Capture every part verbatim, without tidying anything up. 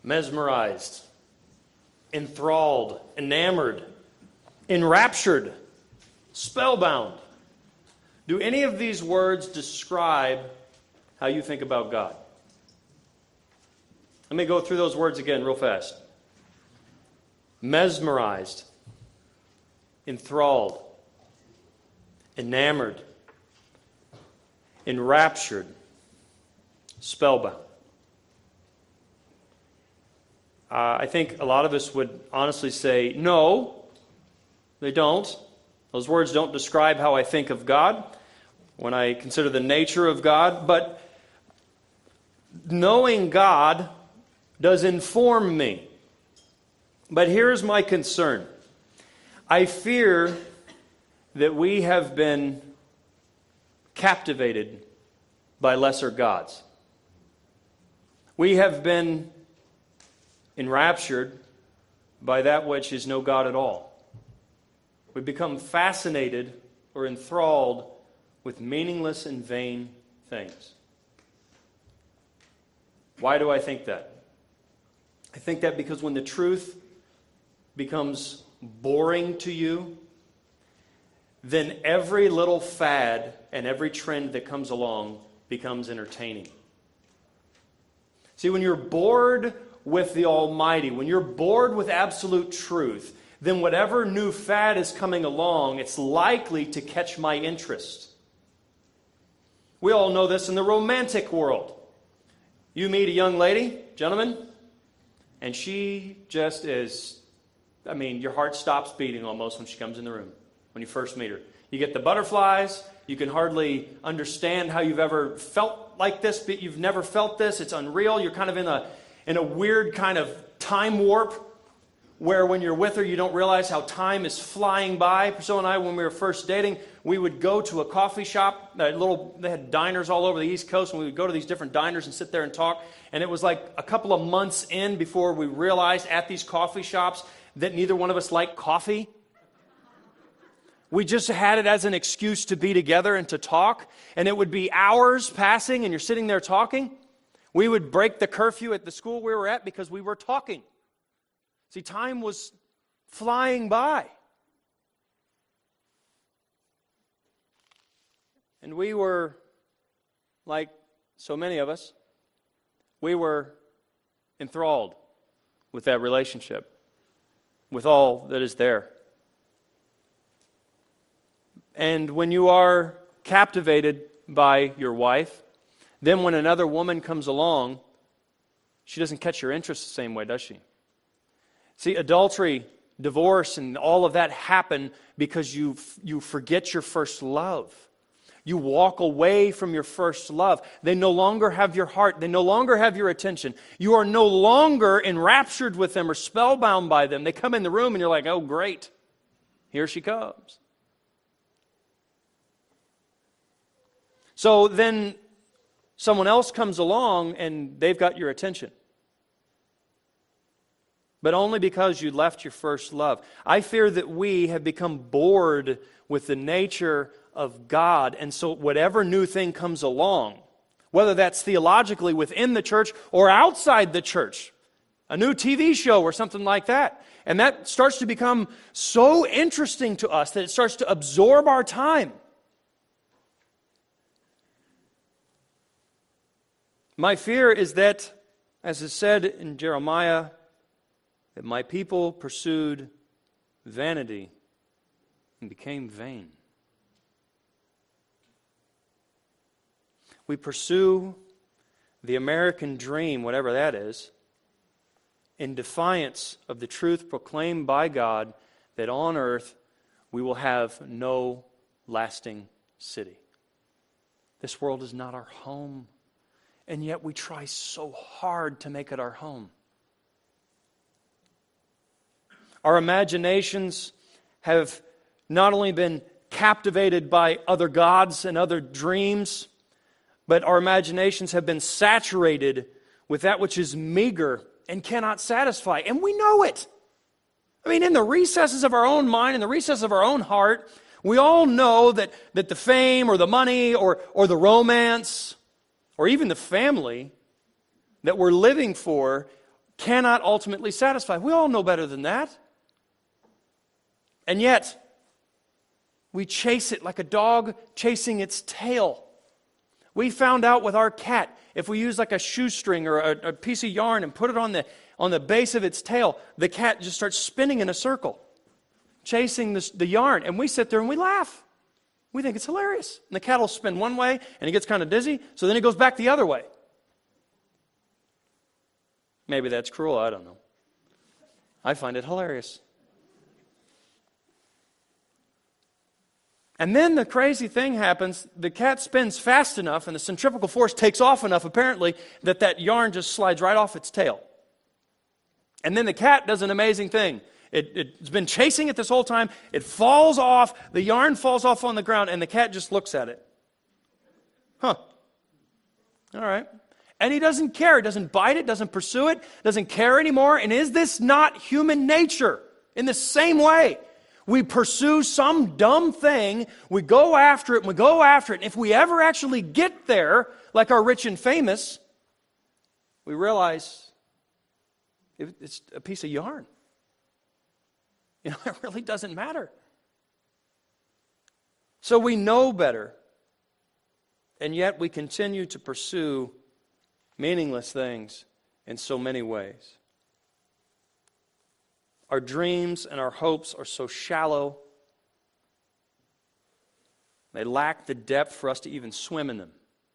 mesmerized, enthralled, enamored, enraptured, spellbound. Do any of these words describe how you think about God? Let me go through those words again real fast. Mesmerized, enthralled, enamored, enraptured, spellbound. Uh, I think a lot of us would honestly say, no, they don't. Those words don't describe how I think of God when I consider the nature of God, but knowing God does inform me. But here's my concern. I fear that we have been captivated by lesser gods. We have been enraptured by that which is no God at all. We become fascinated or enthralled with meaningless and vain things. Why do I think that? I think that because when the truth becomes boring to you, then every little fad and every trend that comes along becomes entertaining. See, when you're bored with the Almighty, when you're bored with absolute truth, then whatever new fad is coming along, it's likely to catch my interest. We all know this in the romantic world. You meet a young lady, gentlemen, and she just is, I mean, your heart stops beating almost when she comes in the room, when you first meet her. You get the butterflies. You can hardly understand how you've ever felt like this, but you've never felt this. It's unreal. You're kind of in a in a weird kind of time warp where when you're with her, you don't realize how time is flying by. Priscilla and I, when we were first dating, we would go to a coffee shop. A little, they had diners all over the East Coast, and we would go to these different diners and sit there and talk. And it was like a couple of months in before we realized at these coffee shops that neither one of us liked coffee. We just had it as an excuse to be together and to talk. And it would be hours passing, and you're sitting there talking. We would break the curfew at the school we were at because we were talking. See, time was flying by. And we were, like so many of us, we were enthralled with that relationship, with all that is there. And when you are captivated by your wife, then when another woman comes along, she doesn't catch your interest the same way, does she? See, adultery, divorce, and all of that happen because you you forget your first love. You walk away from your first love. They no longer have your heart. They no longer have your attention. You are no longer enraptured with them or spellbound by them. They come in the room and you're like, oh, great. Here she comes. So then someone else comes along and they've got your attention. But only because you left your first love. I fear that we have become bored with the nature of God. And so whatever new thing comes along, whether that's theologically within the church or outside the church, a new T V show or something like that, and that starts to become so interesting to us that it starts to absorb our time. My fear is that, as is said in Jeremiah, that my people pursued vanity and became vain. We pursue the American dream, whatever that is, in defiance of the truth proclaimed by God that on earth we will have no lasting city. This world is not our home, and yet we try so hard to make it our home. Our imaginations have not only been captivated by other gods and other dreams, but our imaginations have been saturated with that which is meager and cannot satisfy. And we know it. I mean, in the recesses of our own mind, in the recesses of our own heart, we all know that, that the fame or the money or, or the romance or even the family that we're living for cannot ultimately satisfy. We all know better than that. And yet, we chase it like a dog chasing its tail. We found out with our cat, if we use like a shoestring or a, a piece of yarn and put it on the, on the base of its tail, the cat just starts spinning in a circle, chasing this, the yarn. And we sit there and we laugh. We think it's hilarious. And the cat will spin one way and he gets kind of dizzy, so then he goes back the other way. Maybe that's cruel, I don't know. I find it hilarious. And then the crazy thing happens, the cat spins fast enough and the centrifugal force takes off enough, apparently, that that yarn just slides right off its tail. And then the cat does an amazing thing. It, it's been chasing it this whole time. It falls off, the yarn falls off on the ground, and the cat just looks at it. Huh. All right. And he doesn't care. He doesn't bite it, doesn't pursue it, doesn't care anymore. And is this not human nature? In the same way, we pursue some dumb thing, we go after it, and we go after it. And if we ever actually get there, like our rich and famous, we realize it's a piece of yarn. You know, it really doesn't matter. So we know better, and yet we continue to pursue meaningless things in so many ways. Our dreams and our hopes are so shallow. They lack the depth for us to even swim in them.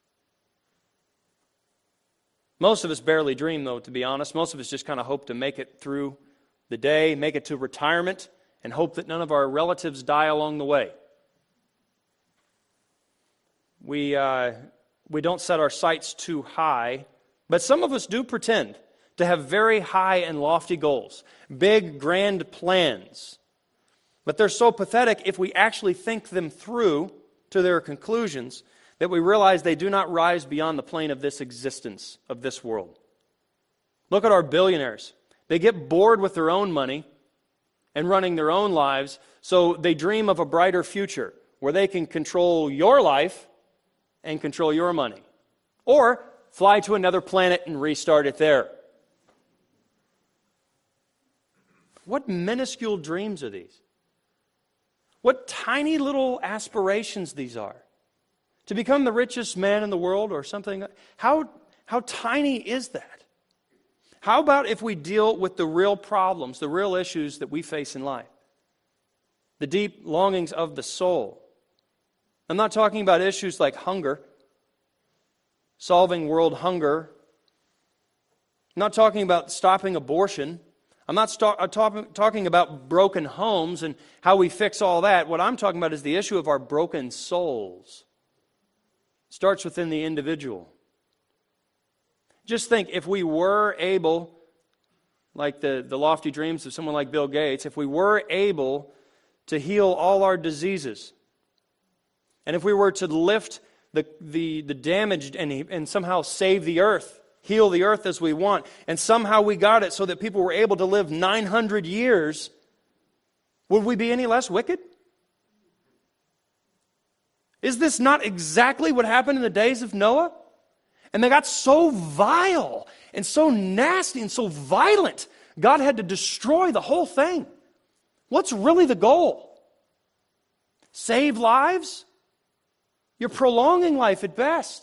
Most of us barely dream, though, to be honest. Most of us just kind of hope to make it through the day, make it to retirement, and hope that none of our relatives die along the way. We, uh, we don't set our sights too high, but some of us do pretend to have very high and lofty goals, big, grand plans. But they're so pathetic if we actually think them through to their conclusions that we realize they do not rise beyond the plane of this existence, of this world. Look at our billionaires. They get bored with their own money and running their own lives, so they dream of a brighter future where they can control your life and control your money. Or fly to another planet and restart it there. What minuscule dreams are these? What tiny little aspirations these are? To become the richest man in the world or something? How, how tiny is that? How about if we deal with the real problems, the real issues that we face in life? The deep longings of the soul. I'm not talking about issues like hunger, solving world hunger. I'm not talking about stopping abortion. I'm not st- I'm talk- talking about broken homes and how we fix all that. What I'm talking about is the issue of our broken souls. It starts within the individual. Just think, if we were able, like the, the lofty dreams of someone like Bill Gates, if we were able to heal all our diseases, and if we were to lift the, the, the damaged and, and somehow save the earth, heal the earth as we want, and somehow we got it so that people were able to live nine hundred years, would we be any less wicked? Is this not exactly what happened in the days of Noah? And they got so vile and so nasty and so violent, God had to destroy the whole thing. What's really the goal? Save lives? You're prolonging life at best.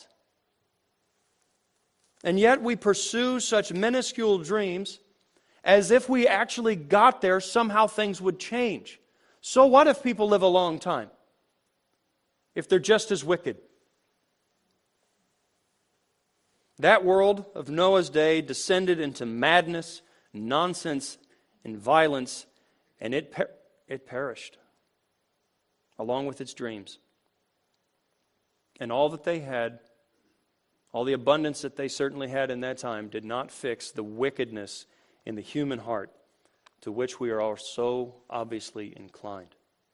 And yet we pursue such minuscule dreams as if we actually got there, somehow things would change. So what if people live a long time? If they're just as wicked? That world of Noah's day descended into madness, nonsense, and violence, and it, per- it perished, along with its dreams. And all that they had, all the abundance that they certainly had in that time, did not fix the wickedness in the human heart to which we are all so obviously inclined.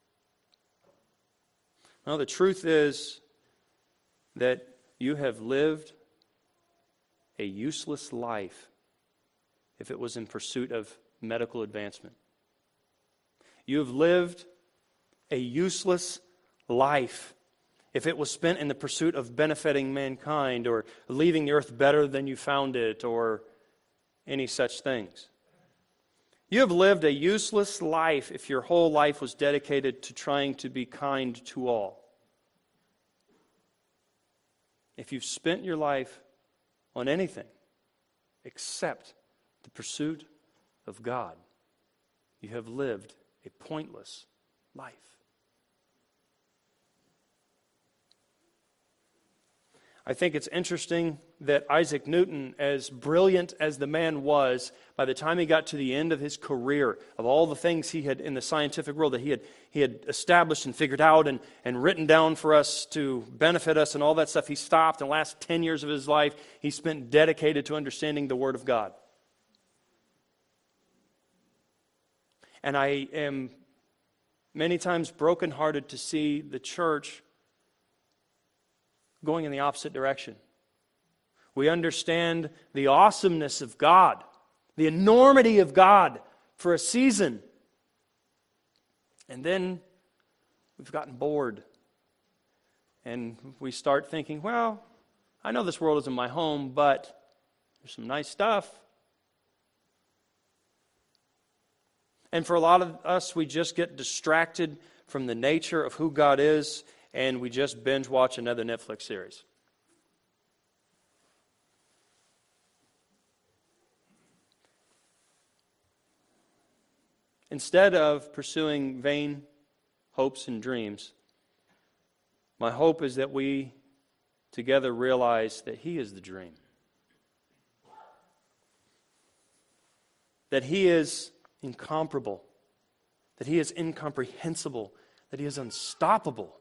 Now, the truth is that you have lived a useless life if it was in pursuit of medical advancement. You have lived a useless life if it was spent in the pursuit of benefiting mankind or leaving the earth better than you found it or any such things. You have lived a useless life if your whole life was dedicated to trying to be kind to all. If you've spent your life on anything except the pursuit of God, you have lived a pointless life. I think it's interesting that Isaac Newton, as brilliant as the man was, by the time he got to the end of his career, of all the things he had in the scientific world that he had he had established and figured out and, and written down for us to benefit us and all that stuff, he stopped. In the last ten years of his life, he spent dedicated to understanding the Word of God. And I am many times brokenhearted to see the church going in the opposite direction. We understand the awesomeness of God, the enormity of God for a season. And then we've gotten bored. And we start thinking, well, I know this world isn't my home, but there's some nice stuff. And for a lot of us, we just get distracted from the nature of who God is, and we just binge watch another Netflix series. Instead of pursuing vain hopes and dreams, my hope is that we together realize that He is the dream. That He is incomparable. That He is incomprehensible. That He is unstoppable.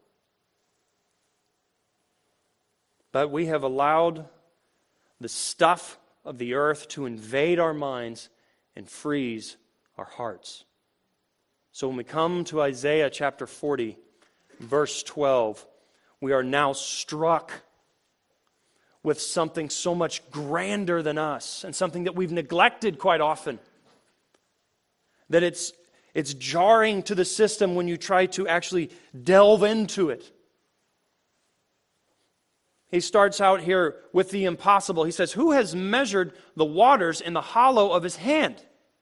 But we have allowed the stuff of the earth to invade our minds and freeze our hearts. So when we come to Isaiah chapter forty, verse twelve, we are now struck with something so much grander than us and something that we've neglected quite often. That it's, it's jarring to the system when you try to actually delve into it. He starts out here with the impossible. He says, "Who has measured the waters in the hollow of his hand?"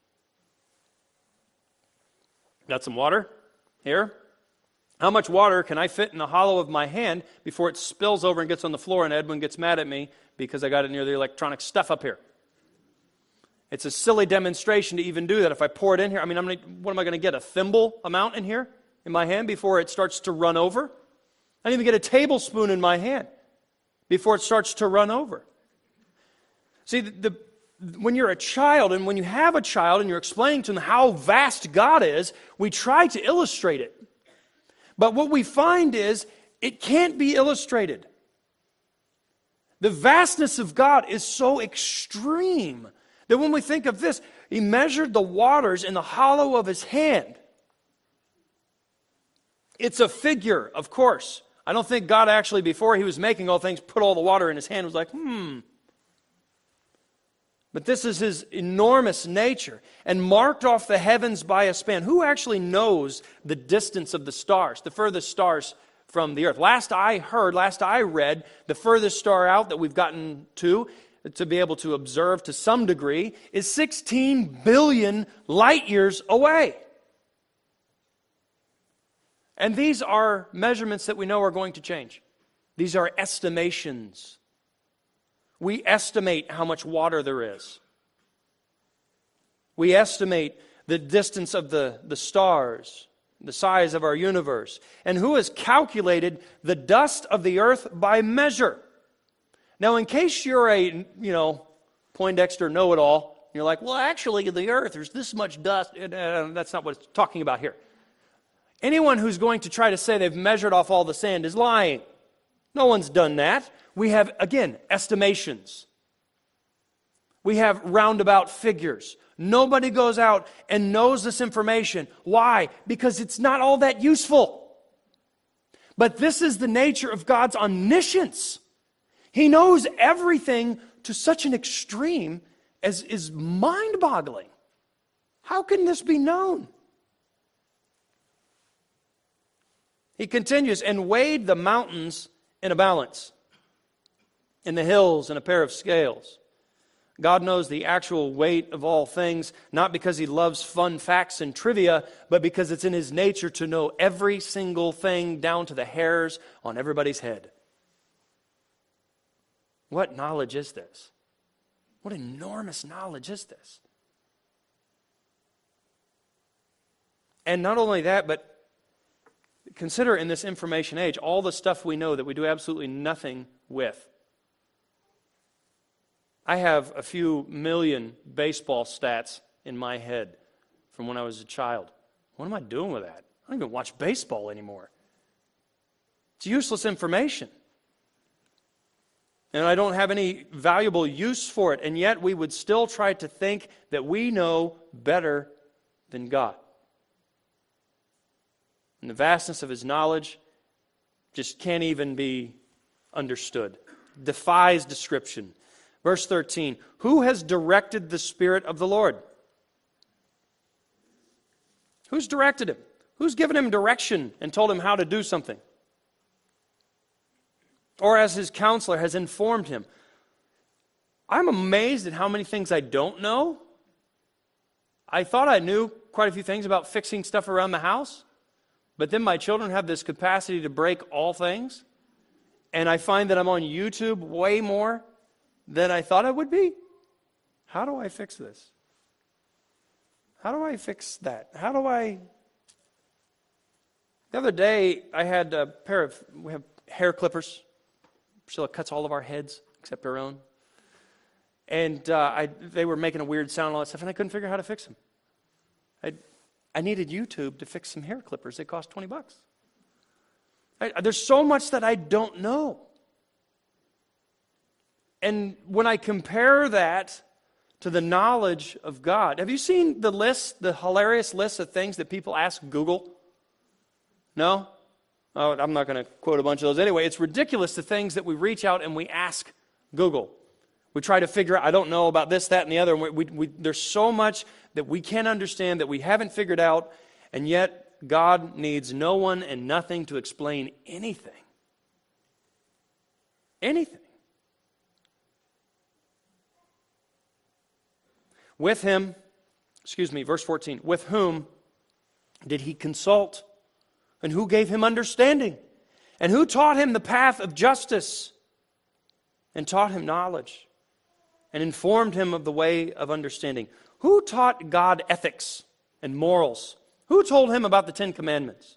Got some water here? How much water can I fit in the hollow of my hand before it spills over and gets on the floor and Edwin gets mad at me because I got it near the electronic stuff up here? It's a silly demonstration to even do that. If I pour it in here, I mean, I'm gonna, what am I going to get, a thimble amount in here in my hand before it starts to run over? I didn't even get a tablespoon in my hand before it starts to run over. See, the, the, when you're a child and when you have a child and you're explaining to them how vast God is, we try to illustrate it. But what we find is it can't be illustrated. The vastness of God is so extreme that when we think of this, He measured the waters in the hollow of His hand. It's a figure, of course. I don't think God actually, before He was making all things, put all the water in His hand and was like, hmm. But this is His enormous nature, and marked off the heavens by a span. Who actually knows the distance of the stars, the furthest stars from the earth? Last I heard, last I read, the furthest star out that we've gotten to, to be able to observe to some degree, is sixteen billion light years away. And these are measurements that we know are going to change. These are estimations. We estimate how much water there is. We estimate the distance of the, the stars, the size of our universe. And who has calculated the dust of the earth by measure? Now, in case you're a, you know, Poindexter know-it-all, you're like, well, actually, in the earth, there's this much dust. Uh, that's not what it's talking about here. Anyone who's going to try to say they've measured off all the sand is lying. No one's done that. We have, again, estimations. We have roundabout figures. Nobody goes out and knows this information. Why? Because it's not all that useful. But this is the nature of God's omniscience. He knows everything to such an extreme as is mind-boggling. How can this be known? He continues, and weighed the mountains in a balance, and the hills in a pair of scales. God knows the actual weight of all things, not because He loves fun facts and trivia, but because it's in His nature to know every single thing down to the hairs on everybody's head. What knowledge is this? What enormous knowledge is this? And not only that, but consider in this information age all the stuff we know that we do absolutely nothing with. I have a few million baseball stats in my head from when I was a child. What am I doing with that? I don't even watch baseball anymore. It's useless information. And I don't have any valuable use for it. And yet we would still try to think that we know better than God. And the vastness of His knowledge just can't even be understood. Defies description. Verse thirteen, who has directed the Spirit of the Lord? Who's directed Him? Who's given Him direction and told Him how to do something? Or as His counselor has informed Him? I'm amazed at how many things I don't know. I thought I knew quite a few things about fixing stuff around the house, but then my children have this capacity to break all things, and I find that I'm on YouTube way more than I thought I would be. How do I fix this? How do I fix that? How do I... The other day, I had a pair of, we have hair clippers. Priscilla cuts all of our heads, except her own. And uh, I, they were making a weird sound and all that stuff, and I couldn't figure out how to fix them. I, I needed YouTube to fix some hair clippers. They cost twenty bucks. I, there's so much that I don't know. And when I compare that to the knowledge of God, have you seen the list, the hilarious list of things that people ask Google? No? Oh, I'm not going to quote a bunch of those. Anyway, it's ridiculous the things that we reach out and we ask Google. We try to figure out, I don't know about this, that, and the other. And we, we, we, there's so much that we can't understand, that we haven't figured out, and yet God needs no one and nothing to explain anything. Anything. With Him, excuse me, verse fourteen, with whom did He consult? And who gave Him understanding? And who taught Him the path of justice? And taught Him knowledge? And informed Him of the way of understanding? Who taught God ethics and morals? Who told Him about the Ten Commandments?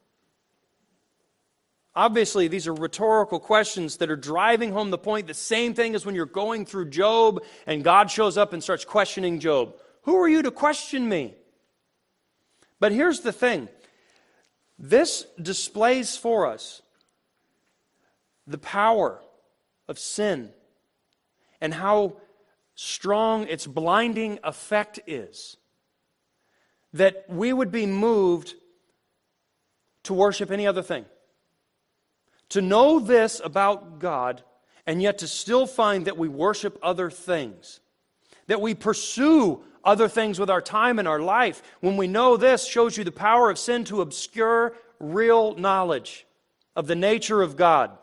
Obviously, these are rhetorical questions that are driving home the point. The same thing as when you're going through Job and God shows up and starts questioning Job. Who are you to question me? But here's the thing. This displays for us the power of sin and how strong its blinding effect is. That we would be moved to worship any other thing. To know this about God, and yet to still find that we worship other things. That we pursue other things with our time and our life. When we know this, shows you the power of sin to obscure real knowledge of the nature of God.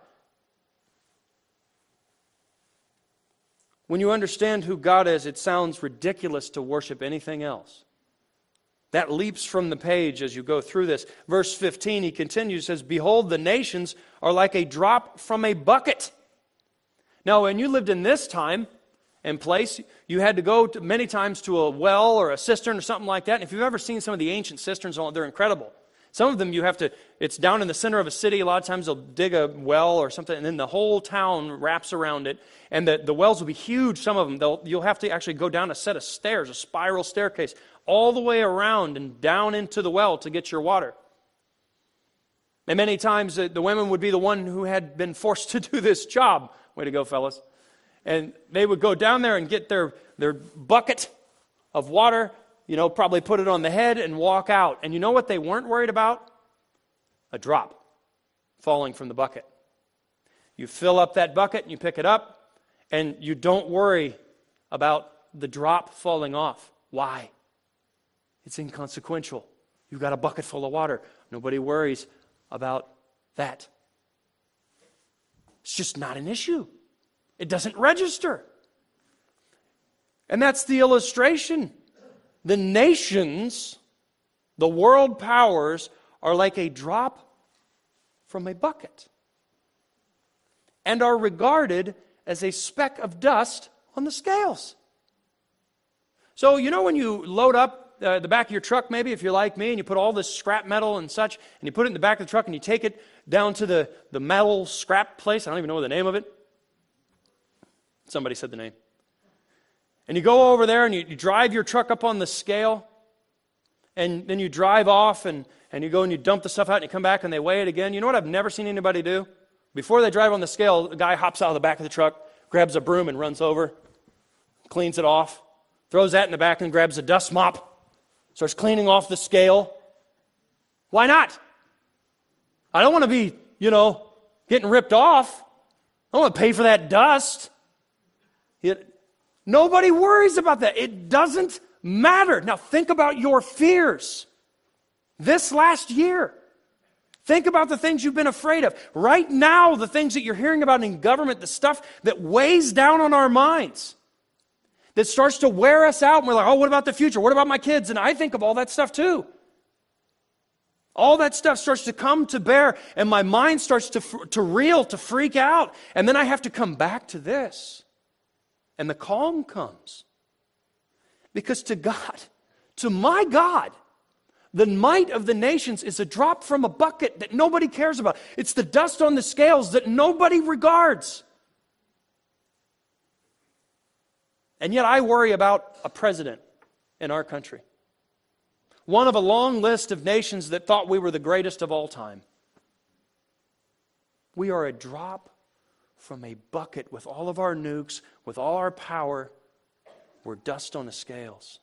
When you understand who God is, it sounds ridiculous to worship anything else. That leaps from the page as you go through this. Verse fifteen, he continues, says, behold, the nations are like a drop from a bucket. Now, when you lived in this time and place, you had to go to, many times to a well or a cistern or something like that. And if you've ever seen some of the ancient cisterns, they're incredible. Some of them you have to, it's down in the center of a city. A lot of times they'll dig a well or something, and then the whole town wraps around it. And the, the wells will be huge, some of them. They'll, you'll have to actually go down a set of stairs, a spiral staircase, all the way around and down into the well to get your water. And many times the, the women would be the one who had been forced to do this job. Way to go, fellas. And they would go down there and get their, their bucket of water, you know, probably put it on the head and walk out. And you know what they weren't worried about? A drop falling from the bucket. You fill up that bucket and you pick it up, and you don't worry about the drop falling off. Why? It's inconsequential. You've got a bucket full of water. Nobody worries about that. It's just not an issue. It doesn't register. And that's the illustration. The nations, the world powers, are like a drop from a bucket and are regarded as a speck of dust on the scales. So, you know when you load up uh, the back of your truck, maybe, if you're like me, and you put all this scrap metal and such, and you put it in the back of the truck and you take it down to the, the metal scrap place. I don't even know the name of it. Somebody said the name. And you go over there and you, you drive your truck up on the scale, and then you drive off and, and you go and you dump the stuff out and you come back and they weigh it again. You know what I've never seen anybody do? Before they drive on the scale, the guy hops out of the back of the truck, grabs a broom and runs over, cleans it off, throws that in the back and grabs a dust mop, starts cleaning off the scale. Why not? I don't want to be, you know, getting ripped off. I don't want to pay for that dust. It, nobody worries about that. It doesn't matter. Now think about your fears. This last year, think about the things you've been afraid of. Right now, the things that you're hearing about in government, the stuff that weighs down on our minds, that starts to wear us out, and we're like, oh, what about the future? What about my kids? And I think of all that stuff too. All that stuff starts to come to bear, and my mind starts to, to reel, to freak out. And then I have to come back to this. And the calm comes. Because to God, to my God, the might of the nations is a drop from a bucket that nobody cares about. It's the dust on the scales that nobody regards. And yet I worry about a president in our country. One of a long list of nations that thought we were the greatest of all time. We are a drop from a bucket with all of our nukes, with all our power. We're dust on the scales.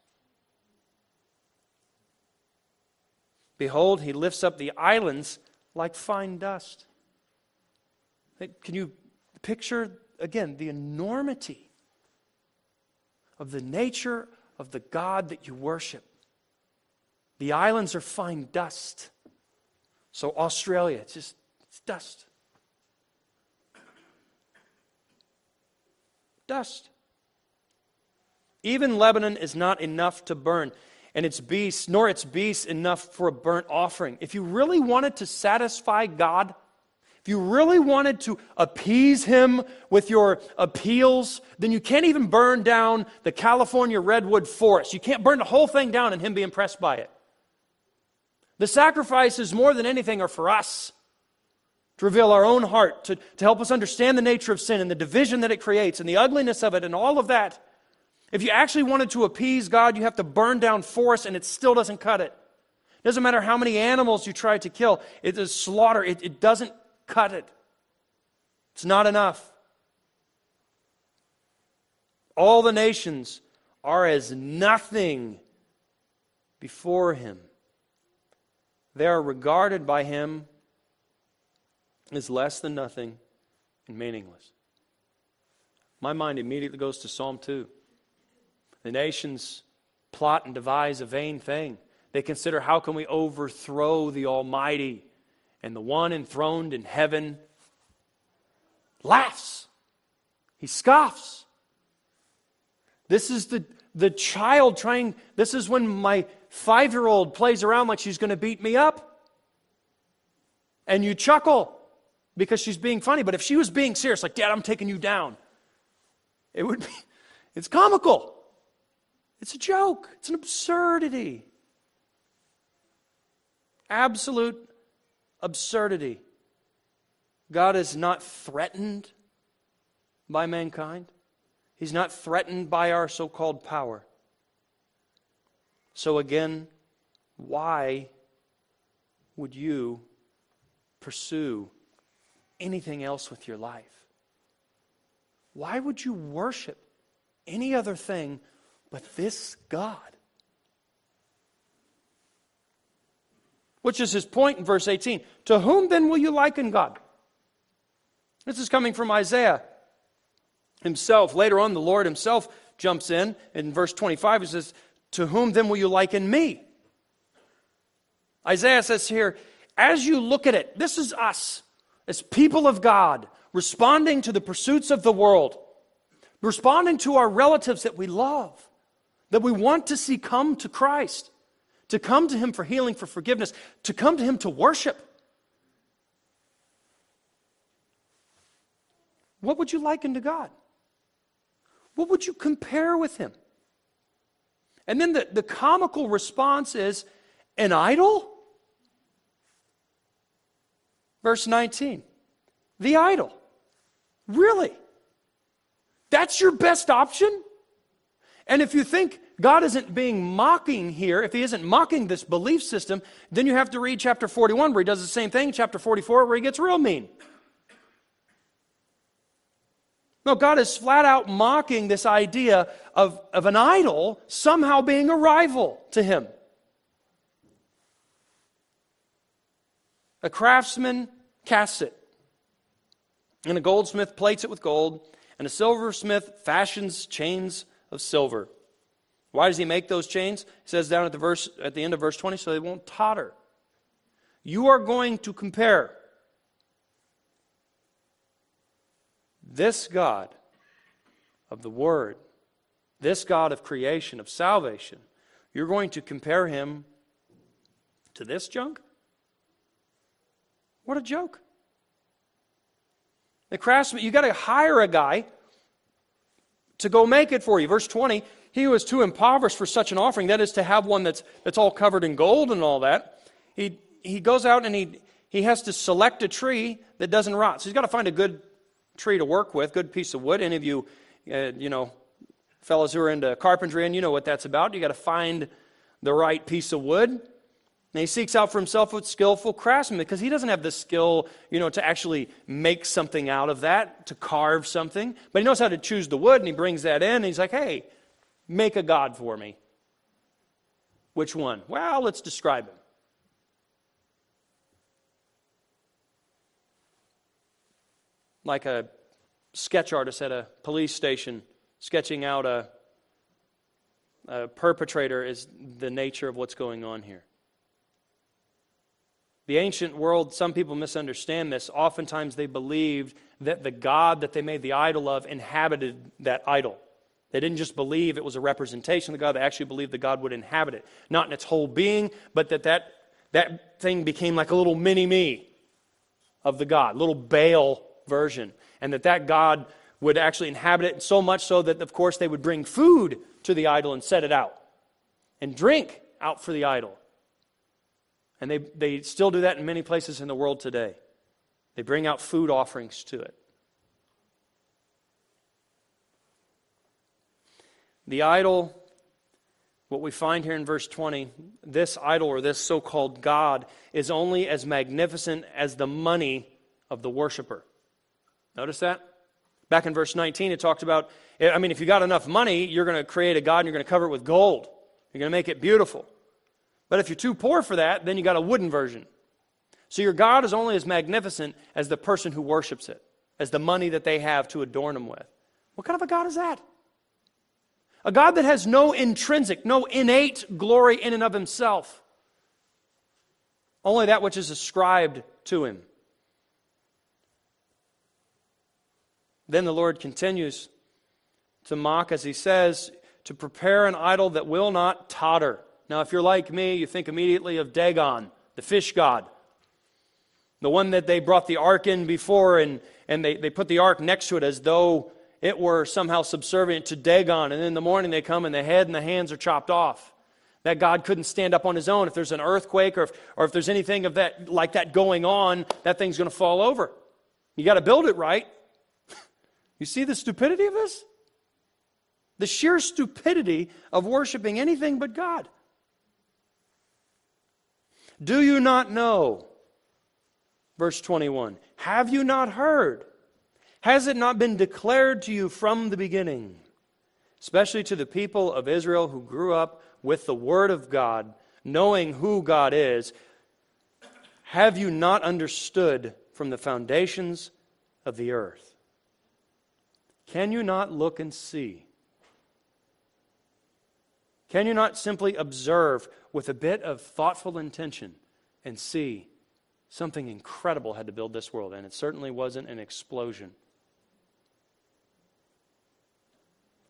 Behold, he lifts up the islands like fine dust. Can you picture, again, the enormity of the nature of the God that you worship? The islands are fine dust. So Australia, it's just it's dust. Dust. Even Lebanon is not enough to burn, and its beasts, nor its beasts enough for a burnt offering. If you really wanted to satisfy God, if you really wanted to appease Him with your appeals, then you can't even burn down the California redwood forest. You can't burn the whole thing down and Him be impressed by it. The sacrifices, more than anything, are for us, to reveal our own heart, to, to help us understand the nature of sin and the division that it creates and the ugliness of it and all of that. If you actually wanted to appease God, you have to burn down forests, and it still doesn't cut it. It doesn't matter how many animals you try to kill. It is slaughter. It, it doesn't cut it. It's not enough. All the nations are as nothing before Him. They are regarded by Him as less than nothing and meaningless. My mind immediately goes to Psalm two. The nations plot and devise a vain thing. They consider, how can we overthrow the Almighty? And the one enthroned in heaven laughs. He scoffs. This is the, the child trying, this is when my five-year-old plays around like she's going to beat me up. And you chuckle because she's being funny. But if she was being serious, like, Dad, I'm taking you down, it would be, it's comical. It's a joke. It's an absurdity. Absolute absurdity. God is not threatened by mankind. He's not threatened by our so-called power. So again, why would you pursue anything else with your life? Why would you worship any other thing but this God? Which is his point in verse eighteen. To whom then will you liken God? This is coming from Isaiah himself. Later on, the Lord himself jumps in. In verse twenty-five, he says, to whom then will you liken me? Isaiah says here, as you look at it, this is us, as people of God, responding to the pursuits of the world, Responding to our relatives that we love, that we want to see come to Christ, to come to Him for healing, for forgiveness, to come to Him to worship. What would you liken to God? What would you compare with Him? And then the, the comical response is, an idol? Verse nineteen, the idol. Really? That's your best option? And if you think God isn't being mocking here, if He isn't mocking this belief system, then you have to read chapter forty-one where He does the same thing, chapter forty-four where He gets real mean. No, God is flat out mocking this idea of, of an idol somehow being a rival to Him. A craftsman casts it, and a goldsmith plates it with gold, and a silversmith fashions chains of silver. Why does he make those chains? It says down at the verse at the end of verse twenty, so they won't totter. You are going to compare this God of the Word, this God of creation, of salvation, you're going to compare Him to this junk? What a joke. The craftsman, you got to hire a guy to go make it for you. Verse twenty, he was too impoverished for such an offering, that is to have one that's that's all covered in gold and all that. He he goes out and he he has to select a tree that doesn't rot. So he's got to find a good tree to work with, good piece of wood. Any of you, uh, you know, fellows who are into carpentry, and you know what that's about. You got to find the right piece of wood. And he seeks out for himself a skillful craftsman because he doesn't have the skill, you know, to actually make something out of that, to carve something. But he knows how to choose the wood, and he brings that in, and he's like, hey, make a god for me. Which one? Well, let's describe him. Like a sketch artist at a police station sketching out a, a perpetrator is the nature of what's going on here. The ancient world, some people misunderstand this. Oftentimes they believed that the God that they made the idol of inhabited that idol. They didn't just believe it was a representation of the God, they actually believed the God would inhabit it. Not in its whole being, but that that, that thing became like a little mini-me of the God, little Baal version. And that that God would actually inhabit it, so much so that, of course, they would bring food to the idol and set it out. And drink out for the idol. And they, they still do that in many places in the world today. They bring out food offerings to it. The idol, what we find here in verse twenty, this idol or this so-called God is only as magnificent as the money of the worshiper. Notice that? Back in verse nineteen, it talked about, I mean, if you got enough money, you're going to create a God and you're going to cover it with gold. You're going to make it beautiful. But if you're too poor for that, then you got a wooden version. So your God is only as magnificent as the person who worships it, as the money that they have to adorn him with. What kind of a God is that? A God that has no intrinsic, no innate glory in and of himself. Only that which is ascribed to him. Then the Lord continues to mock, as he says, to prepare an idol that will not totter. Now, if you're like me, you think immediately of Dagon, the fish god. The one that they brought the ark in before, and, and they, they put the ark next to it as though it were somehow subservient to Dagon. And in the morning they come and the head and the hands are chopped off. That God couldn't stand up on his own. If there's an earthquake or if, or if there's anything of that like that going on, that thing's going to fall over. You got to build it right. You see the stupidity of this? The sheer stupidity of worshiping anything but God. Do you not know? Verse twenty-one. Have you not heard? Has it not been declared to you from the beginning? Especially to the people of Israel who grew up with the Word of God, knowing who God is. Have you not understood from the foundations of the earth? Can you not look and see? Can you not simply observe with a bit of thoughtful intention and see something incredible had to build this world? And it certainly wasn't an explosion.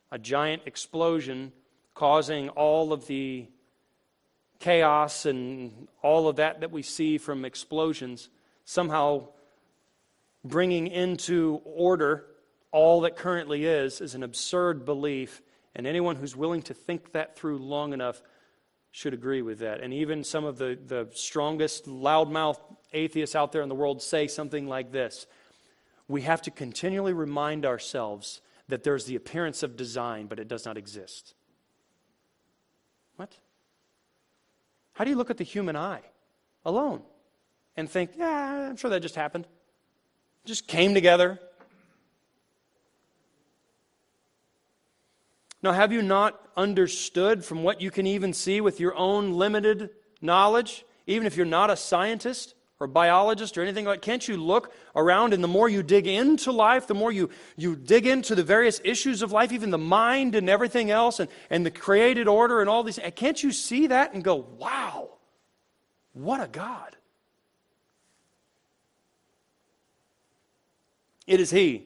a giant explosion causing all of the chaos and all of that that we see from explosions, somehow bringing into order all that currently is, is an absurd belief, and anyone who's willing to think that through long enough should agree with that. And even some of the, the strongest loudmouth atheists out there in the world say something like this: we have to continually remind ourselves that there's the appearance of design, but it does not exist. What? How do you look at the human eye alone and think, yeah, I'm sure that just happened? Just came together. Now, have you not understood from what you can even see with your own limited knowledge, even if you're not a scientist or biologist or anything like that, can't you look around, and the more you dig into life, the more you, you dig into the various issues of life, even the mind and everything else, and, and the created order and all these, can't you see that and go, wow, what a God? It is He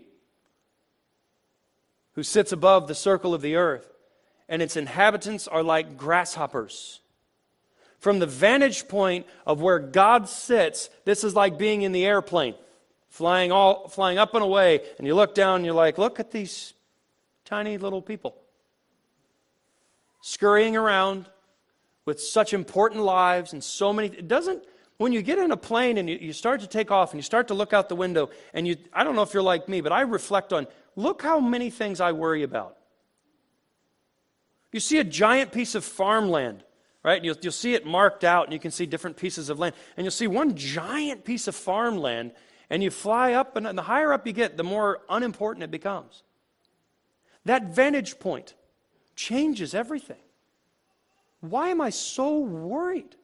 who sits above the circle of the earth, and its inhabitants are like grasshoppers. From the vantage point of where God sits, this is like being in the airplane, flying all flying up and away, and you look down and you're like, look at these tiny little people scurrying around with such important lives and so many. It doesn't, when you get in a plane and you, you start to take off and you start to look out the window, and you, I don't know if you're like me, but I reflect on, look how many things I worry about. You see a giant piece of farmland, right? You'll, you'll see it marked out, and you can see different pieces of land. And you'll see one giant piece of farmland, and you fly up, and the higher up you get, the more unimportant it becomes. That vantage point changes everything. Why am I so worried?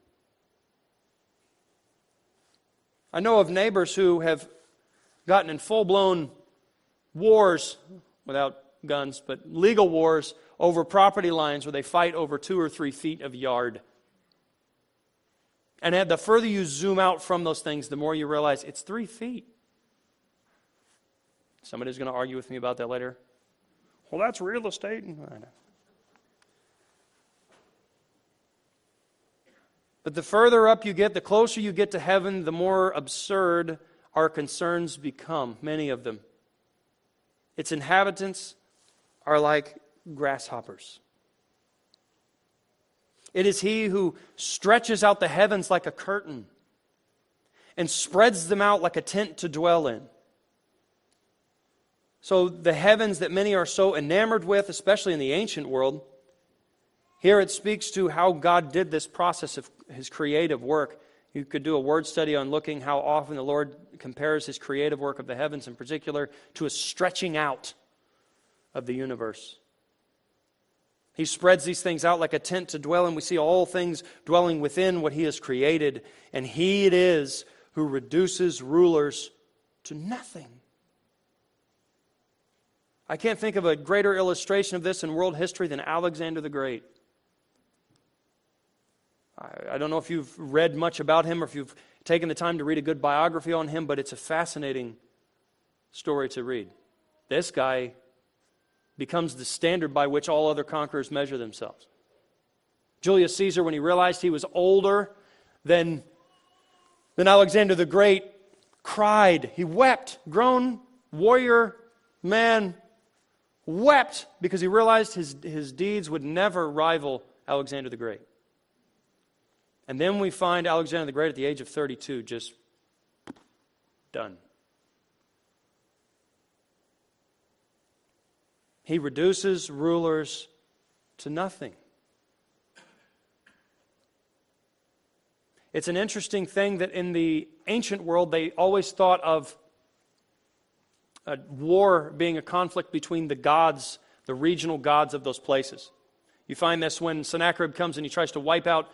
I know of neighbors who have gotten in full-blown wars, without guns, but legal wars over property lines where they fight over two or three feet of yard. And the further you zoom out from those things, the more you realize it's three feet. Somebody's going to argue with me about that later. Well, that's real estate. I know. But the further up you get, the closer you get to heaven, the more absurd our concerns become, many of them. Its inhabitants are like grasshoppers. It is He who stretches out the heavens like a curtain and spreads them out like a tent to dwell in. So the heavens that many are so enamored with, especially in the ancient world, here it speaks to how God did this process of His creative work. You could do a word study on looking how often the Lord compares His creative work of the heavens in particular to a stretching out of the universe. He spreads these things out like a tent to dwell in. We see all things dwelling within what He has created, and He it is who reduces rulers to nothing. I can't think of a greater illustration of this in world history than Alexander the Great. I don't know if you've read much about him or if you've taken the time to read a good biography on him, but it's a fascinating story to read. This guy becomes the standard by which all other conquerors measure themselves. Julius Caesar, when he realized he was older than, than Alexander the Great, cried. He wept. Grown warrior man wept because he realized his, his deeds would never rival Alexander the Great. And then we find Alexander the Great at the age of thirty-two, just done. He reduces rulers to nothing. It's an interesting thing that in the ancient world, they always thought of a war being a conflict between the gods, the regional gods of those places. You find this when Sennacherib comes and he tries to wipe out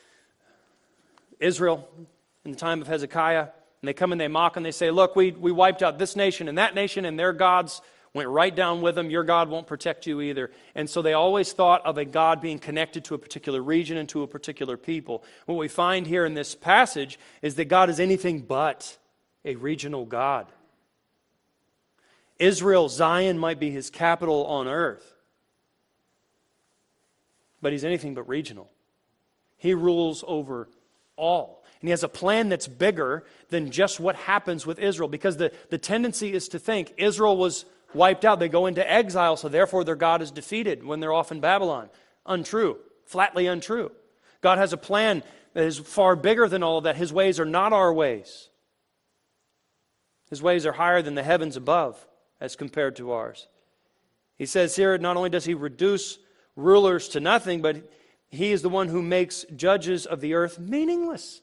Israel in the time of Hezekiah, and they come and they mock and they say, look, we, we wiped out this nation and that nation, and their gods went right down with them. Your God won't protect you either. And so they always thought of a God being connected to a particular region and to a particular people. What we find here in this passage is that God is anything but a regional God. Israel, Zion, might be His capital on earth, but he's anything but regional. He rules over all. And he has a plan that's bigger than just what happens with Israel, because the, the tendency is to think Israel was wiped out. They go into exile, so therefore their God is defeated when they're off in Babylon. Untrue. Flatly untrue. God has a plan that is far bigger than all of that. His ways are not our ways. His ways are higher than the heavens above as compared to ours. He says here, not only does he reduce rulers to nothing, but he is the one who makes judges of the earth meaningless.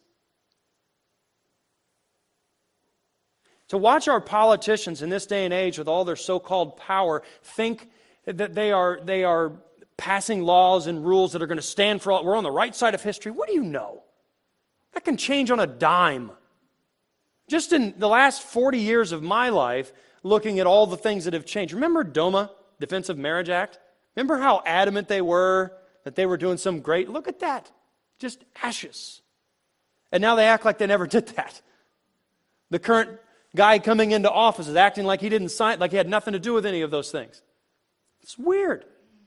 To watch our politicians in this day and age with all their so-called power think that they are, they are passing laws and rules that are going to stand for all. We're on the right side of history. What do you know? That can change on a dime. Just in the last forty years of my life, looking at all the things that have changed. Remember DOMA, Defense of Marriage Act? Remember how adamant they were that they were doing some great... Look at that. Just ashes. And now they act like they never did that. The current guy coming into office is acting like he didn't sign, like he had nothing to do with any of those things. It's weird.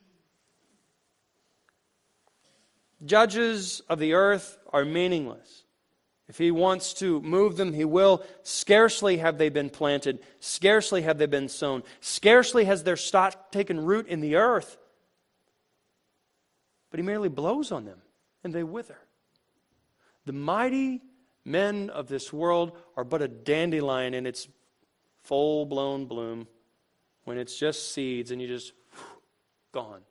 Judges of the earth are meaningless. If he wants to move them, he will. Scarcely have they been planted. Scarcely have they been sown. Scarcely has their stock taken root in the earth. But he merely blows on them, and they wither. The mighty men of this world are but a dandelion in its full-blown bloom, when it's just seeds and you just, whew, gone.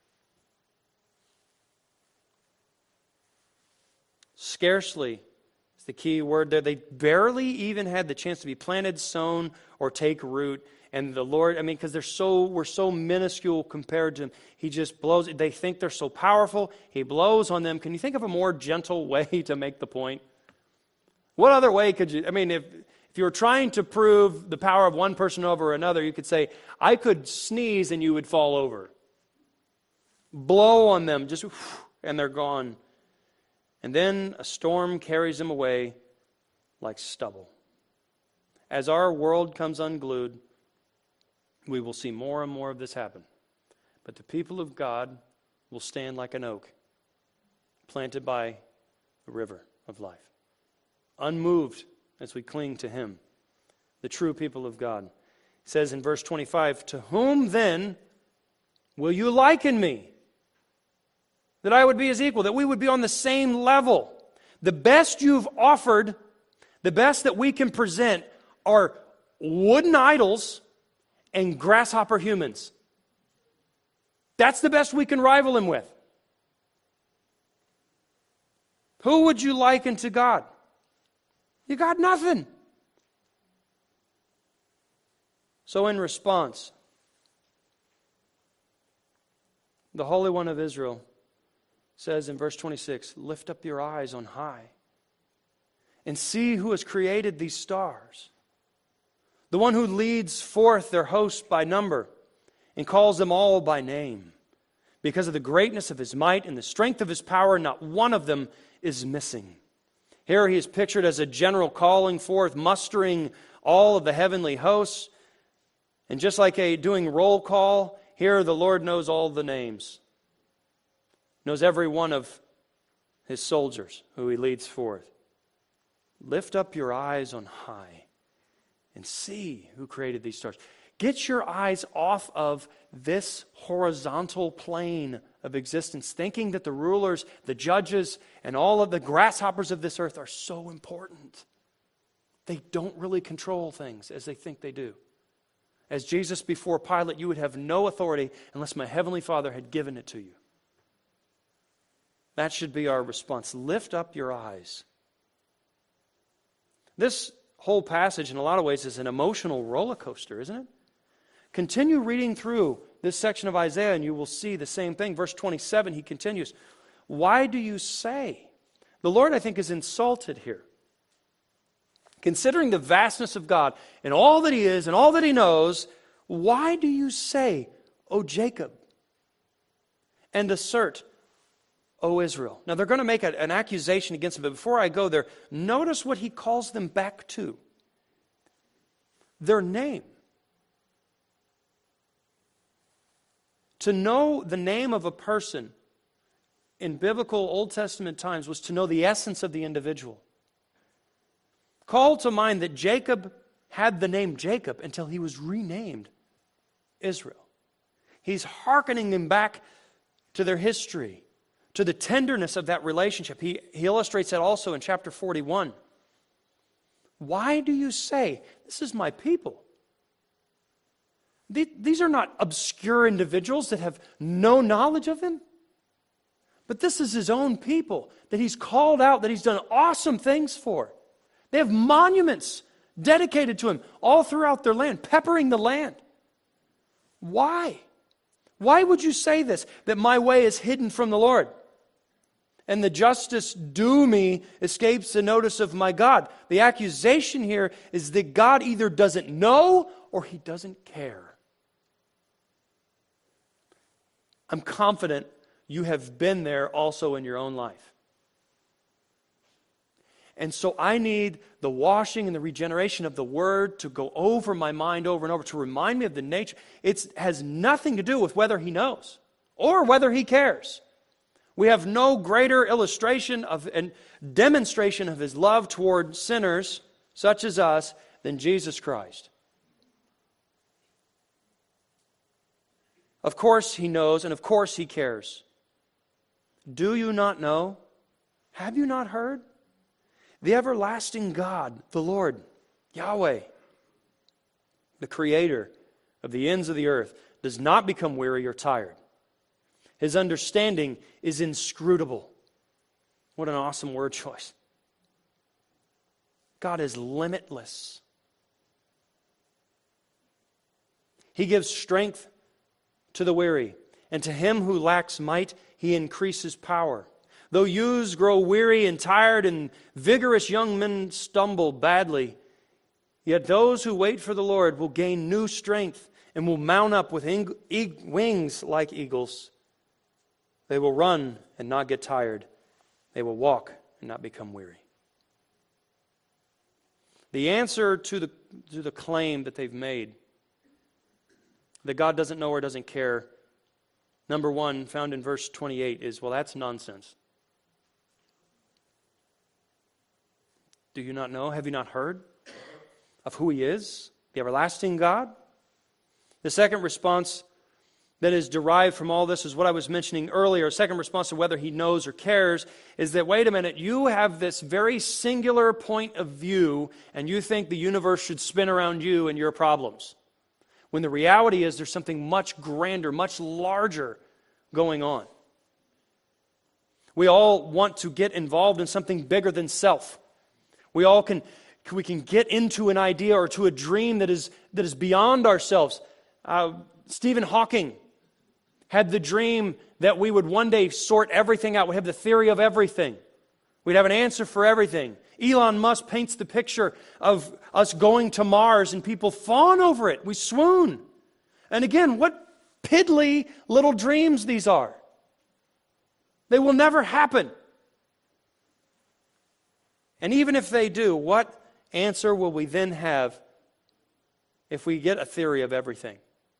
Scarcely is the key word there. They barely even had the chance to be planted, sown, or take root. And the Lord, I mean, because they're so, we're so minuscule compared to Him. He just blows. They think they're so powerful. He blows on them. Can you think of a more gentle way to make the point? What other way could you, I mean, if, if you were trying to prove the power of one person over another, you could say, I could sneeze and you would fall over. Blow on them, just, and they're gone. And then a storm carries them away like stubble. As our world comes unglued, we will see more and more of this happen. But the people of God will stand like an oak planted by the river of life, unmoved as we cling to Him, the true people of God. It says in verse twenty-five, to whom then will you liken me? That I would be His equal, that we would be on the same level. The best you've offered, the best that we can present are wooden idols and grasshopper humans. That's the best we can rival Him with. Who would you liken to God? You got nothing. So in response, the Holy One of Israel says in verse twenty-six, lift up your eyes on high and see who has created these stars. The one who leads forth their host by number and calls them all by name. Because of the greatness of His might and the strength of His power, not one of them is missing. Here He is pictured as a general calling forth, mustering all of the heavenly hosts. And just like a doing roll call, here the Lord knows all the names. Knows every one of His soldiers who He leads forth. Lift up your eyes on high and see who created these stars. Get your eyes off of this horizontal plane of existence, thinking that the rulers, the judges, and all of the grasshoppers of this earth are so important. They don't really control things as they think they do. As Jesus before Pilate, you would have no authority unless my Heavenly Father had given it to you. That should be our response. Lift up your eyes. This whole passage, in a lot of ways, is an emotional roller coaster, isn't it? Continue reading through this section of Isaiah and you will see the same thing. Verse twenty-seven, he continues, why do you say? The Lord, I think, is insulted here. Considering the vastness of God and all that He is and all that He knows, why do you say, O Jacob, and assert, O Israel? Now they're going to make a, an accusation against him, but before I go there, notice what he calls them back to. Their name. To know the name of a person in biblical Old Testament times was to know the essence of the individual. Call to mind that Jacob had the name Jacob until he was renamed Israel. He's hearkening them back to their history, to the tenderness of that relationship. He, he illustrates that also in chapter forty-one. Why do you say, this is my people? These are not obscure individuals that have no knowledge of Him. But this is His own people that He's called out, that He's done awesome things for. They have monuments dedicated to Him all throughout their land, peppering the land. Why? Why would you say this? That my way is hidden from the Lord, and the justice due me escapes the notice of my God. The accusation here is that God either doesn't know or He doesn't care. I'm confident you have been there also in your own life. And so I need the washing and the regeneration of the Word to go over my mind over and over, to remind me of the nature. It has nothing to do with whether He knows or whether He cares. We have no greater illustration of and demonstration of His love toward sinners such as us than Jesus Christ. Of course He knows, and of course He cares. Do you not know? Have you not heard? The everlasting God, the Lord, Yahweh, the Creator of the ends of the earth, does not become weary or tired. His understanding is inscrutable. What an awesome word choice. God is limitless. He gives strength to the weary, and to him who lacks might, He increases power. Though youths grow weary and tired, and vigorous young men stumble badly, yet those who wait for the Lord will gain new strength and will mount up with ing- e- wings like eagles. They will run and not get tired. They will walk and not become weary. The answer to the, to the claim that they've made, that God doesn't know or doesn't care, number one, found in verse twenty-eight, is, well, that's nonsense. Do you not know? Have you not heard of who He is? The everlasting God? The second response that is derived from all this is what I was mentioning earlier. A second response to whether He knows or cares is that, wait a minute, you have this very singular point of view and you think the universe should spin around you and your problems. When the reality is there's something much grander, much larger going on. We all want to get involved in something bigger than self. We all can, we can get into an idea or to a dream that is, that is beyond ourselves. Uh, Stephen Hawking had the dream that we would one day sort everything out. We have the theory of everything. We'd have an answer for everything. Elon Musk paints the picture of us going to Mars and people fawn over it. We swoon. And again, what piddly little dreams these are. They will never happen. And even if they do, what answer will we then have if we get a theory of everything?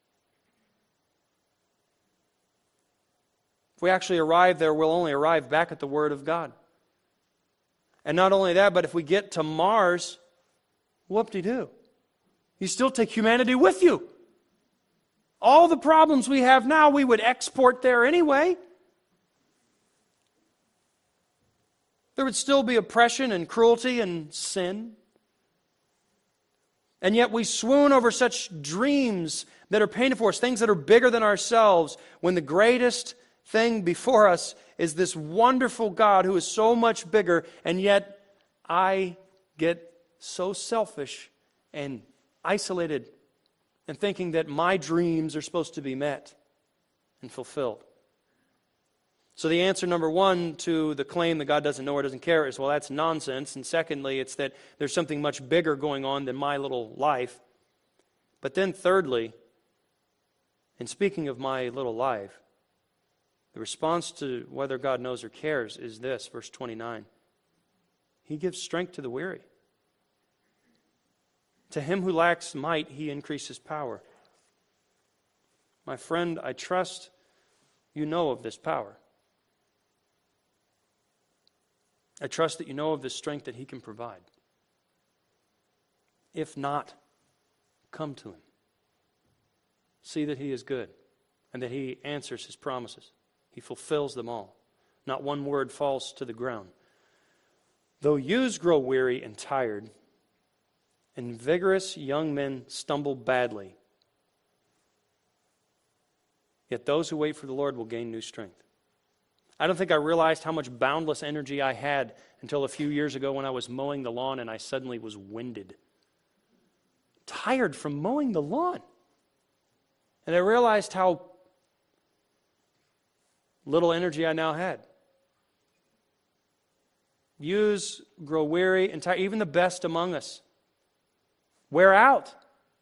If we actually arrive there, we'll only arrive back at the Word of God. And not only that, but if we get to Mars, whoop-de-doo. You still take humanity with you. All the problems we have now, we would export there anyway. There would still be oppression and cruelty and sin. And yet we swoon over such dreams that are painted for us, things that are bigger than ourselves, when the greatest thing before us is this wonderful God who is so much bigger, and yet I get so selfish and isolated and thinking that my dreams are supposed to be met and fulfilled. So the answer, number one, to the claim that God doesn't know or doesn't care is, well, that's nonsense. And secondly, it's that there's something much bigger going on than my little life. But then thirdly, in speaking of my little life, the response to whether God knows or cares is this, verse twenty-nine. He gives strength to the weary. To him who lacks might, He increases power. My friend, I trust you know of this power. I trust that you know of the strength that He can provide. If not, come to Him. See that He is good and that He answers His promises. He fulfills them all. Not one word falls to the ground. Though youths grow weary and tired, and vigorous young men stumble badly, yet those who wait for the Lord will gain new strength. I don't think I realized how much boundless energy I had until a few years ago when I was mowing the lawn and I suddenly was winded. Tired from mowing the lawn. And I realized how little energy I now had. Youths grow weary and tired. Even the best among us wear out.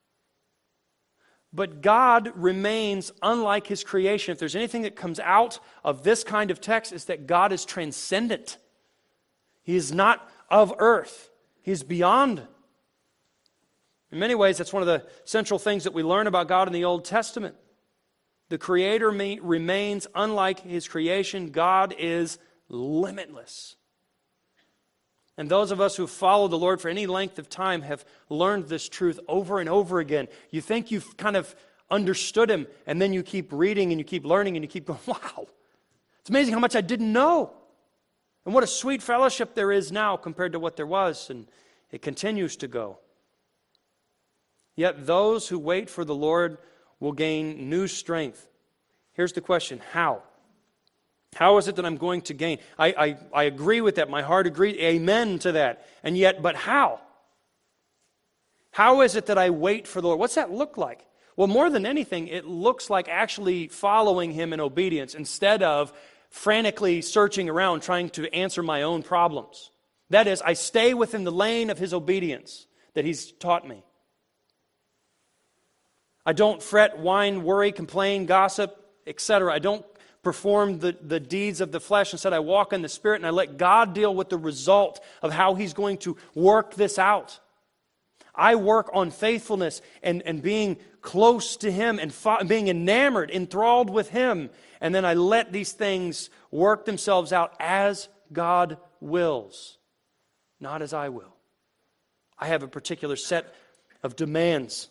But God remains unlike His creation. If there's anything that comes out of this kind of text, it's that God is transcendent. He is not of earth. He is beyond. In many ways, that's one of the central things that we learn about God in the Old Testament. The Creator remains unlike His creation. God is limitless. And those of us who follow the Lord for any length of time have learned this truth over and over again. You think you've kind of understood Him, and then you keep reading and you keep learning and you keep going, wow, it's amazing how much I didn't know. And what a sweet fellowship there is now compared to what there was, and it continues to go. Yet those who wait for the Lord will gain new strength. Here's the question, how? How is it that I'm going to gain? I, I, I agree with that. My heart agrees. Amen to that. And yet, but how? How is it that I wait for the Lord? What's that look like? Well, more than anything, it looks like actually following Him in obedience instead of frantically searching around trying to answer my own problems. That is, I stay within the lane of His obedience that He's taught me. I don't fret, whine, worry, complain, gossip, et cetera. I don't perform the, the deeds of the flesh. Instead, I walk in the Spirit and I let God deal with the result of how He's going to work this out. I work on faithfulness and, and being close to Him and fo- being enamored, enthralled with Him. And then I let these things work themselves out as God wills, not as I will. I have a particular set of demands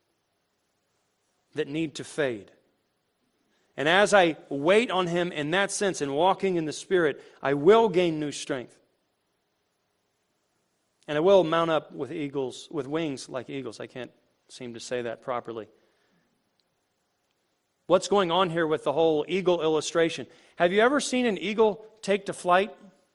that need to fade. And as I wait on Him in that sense and walking in the Spirit, I will gain new strength. And I will mount up with eagles, with wings like eagles. I can't seem to say that properly. What's going on here with the whole eagle illustration? Have you ever seen an eagle take to flight?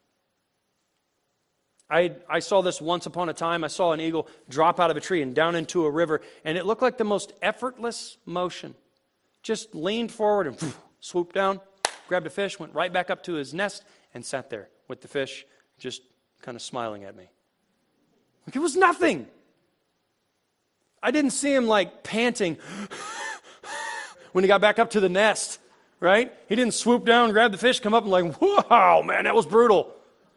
I, I saw this once upon a time. I saw an eagle drop out of a tree and down into a river, and it looked like the most effortless motion. Just leaned forward and poof, swooped down, grabbed a fish, went right back up to his nest, and sat there with the fish just kind of smiling at me. Like it was nothing. I didn't see him like panting when he got back up to the nest, right? He didn't swoop down, grab the fish, come up and like, wow, man, that was brutal.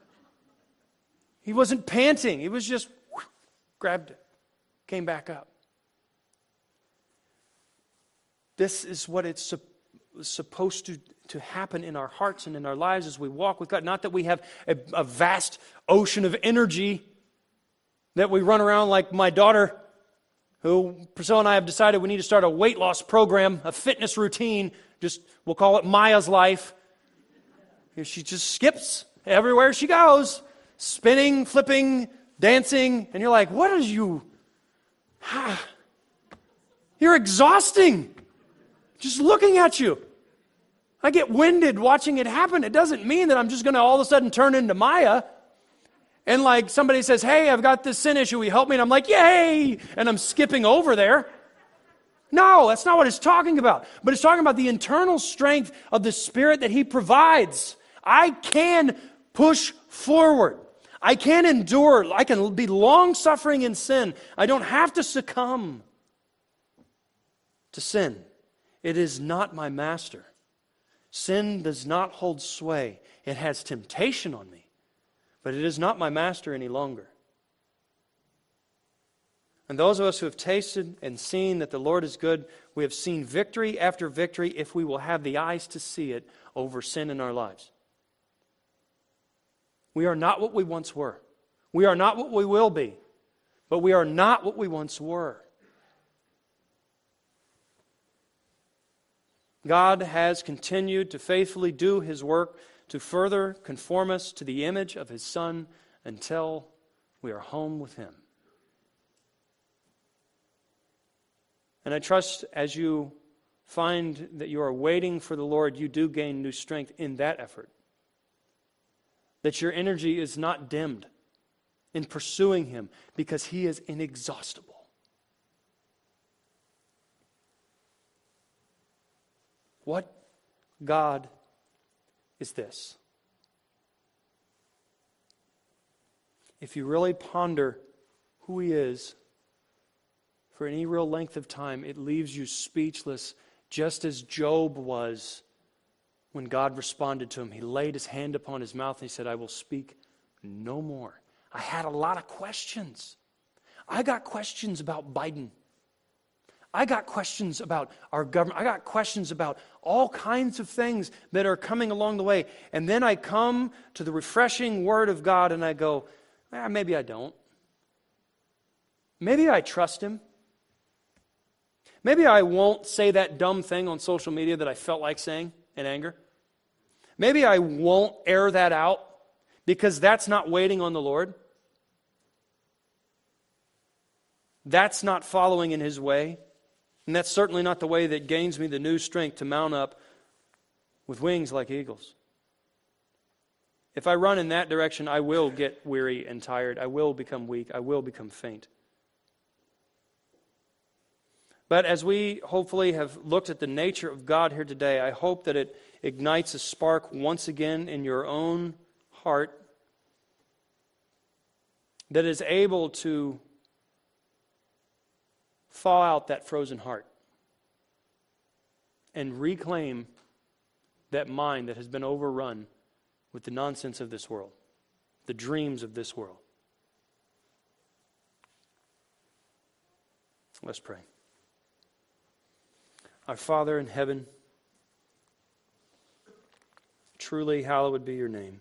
He wasn't panting. He was just whoosh, grabbed it, came back up. This is what it's supposed to, to happen in our hearts and in our lives as we walk with God. Not that we have a, a vast ocean of energy that we run around like my daughter, who Priscilla and I have decided we need to start a weight loss program, a fitness routine. Just we'll call it Maya's life. She just skips everywhere she goes, spinning, flipping, dancing, and you're like, what are you? You're exhausting. Just looking at you. I get winded watching it happen. It doesn't mean that I'm just going to all of a sudden turn into Maya. And like somebody says, hey, I've got this sin issue. Will you help me? And I'm like, yay! And I'm skipping over there. No, that's not what it's talking about. But it's talking about the internal strength of the Spirit that He provides. I can push forward. I can endure. I can be long-suffering in sin. I don't have to succumb to sin. It is not my master. Sin does not hold sway. It has temptation on me, but it is not my master any longer. And those of us who have tasted and seen that the Lord is good, we have seen victory after victory if we will have the eyes to see it over sin in our lives. We are not what we once were. We are not what we will be. But we are not what we once were. God has continued to faithfully do His work to further conform us to the image of His Son until we are home with Him. And I trust as you find that you are waiting for the Lord, you do gain new strength in that effort. That your energy is not dimmed in pursuing Him because He is inexhaustible. What God is this? If you really ponder who He is for any real length of time, it leaves you speechless, just as Job was when God responded to him. He laid his hand upon his mouth and he said, I will speak no more. I had a lot of questions. I got questions about Biden. I got questions about our government. I got questions about all kinds of things that are coming along the way. And then I come to the refreshing Word of God and I go, eh, maybe I don't. Maybe I trust Him. Maybe I won't say that dumb thing on social media that I felt like saying in anger. Maybe I won't air that out because that's not waiting on the Lord. That's not following in His way. And that's certainly not the way that gains me the new strength to mount up with wings like eagles. If I run in that direction, I will get weary and tired. I will become weak. I will become faint. But as we hopefully have looked at the nature of God here today, I hope that it ignites a spark once again in your own heart that is able to thaw out that frozen heart and reclaim that mind that has been overrun with the nonsense of this world, the dreams of this world. Let's pray. Our Father in heaven, truly hallowed be your name.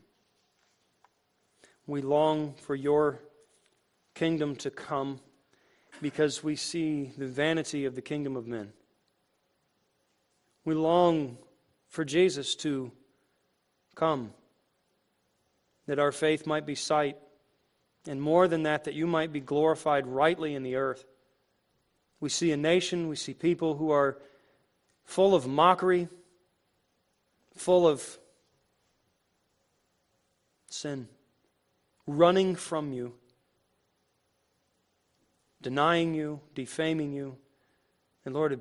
We long for your kingdom to come because we see the vanity of the kingdom of men. We long for Jesus to come, that our faith might be sight, and more than that, that you might be glorified rightly in the earth. We see a nation, we see people who are full of mockery, full of sin, running from you, denying you, defaming you. And Lord,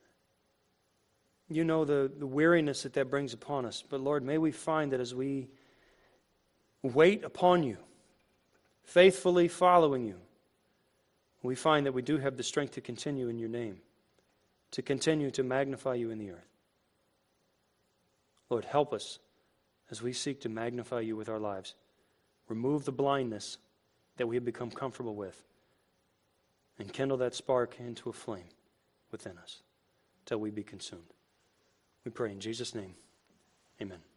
you know the, the weariness that that brings upon us. But Lord, may we find that as we wait upon you, faithfully following you, we find that we do have the strength to continue in your name, to continue to magnify you in the earth. Lord, help us as we seek to magnify you with our lives. Remove the blindness that we have become comfortable with and kindle that spark into a flame within us till we be consumed. We pray in Jesus' name. Amen.